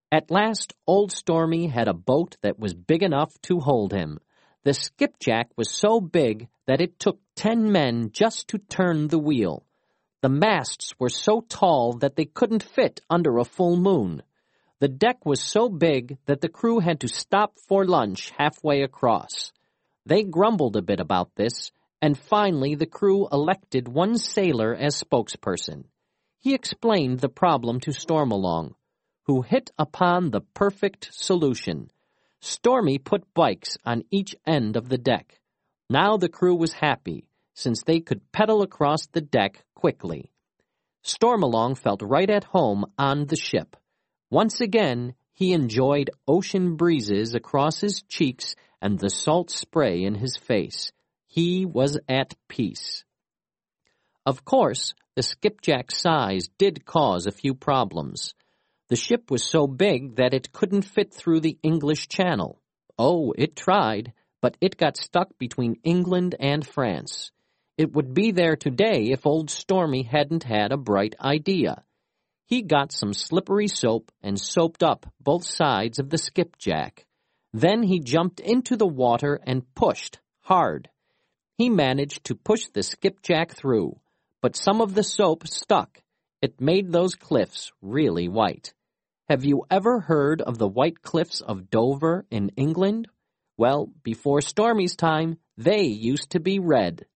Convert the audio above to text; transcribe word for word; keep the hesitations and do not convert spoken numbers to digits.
At last, Old Stormy had a boat that was big enough to hold him. The skipjack was so big that it took ten men just to turn the wheel. The masts were so tall that they couldn't fit under a full moon. The deck was so big that the crew had to stop for lunch halfway across. They grumbled a bit about this, and finally the crew elected one sailor as spokesperson. He explained the problem to Stormalong, who hit upon the perfect solution. Stormy put bikes on each end of the deck. Now the crew was happy, since they could pedal across the deck quickly. Stormalong felt right at home on the ship. Once again, he enjoyed ocean breezes across his cheeks and the salt spray in his face. He was at peace. Of course, the skipjack's size did cause a few problems. The ship was so big that it couldn't fit through the English Channel. Oh, it tried, but it got stuck between England and France. It would be there today if Old Stormy hadn't had a bright idea. He got some slippery soap and soaped up both sides of the skipjack. Then he jumped into the water and pushed hard. He managed to push the skipjack through, but some of the soap stuck. It made those cliffs really white. Have you ever heard of the White Cliffs of Dover in England? Well, before Stormy's time, they used to be red.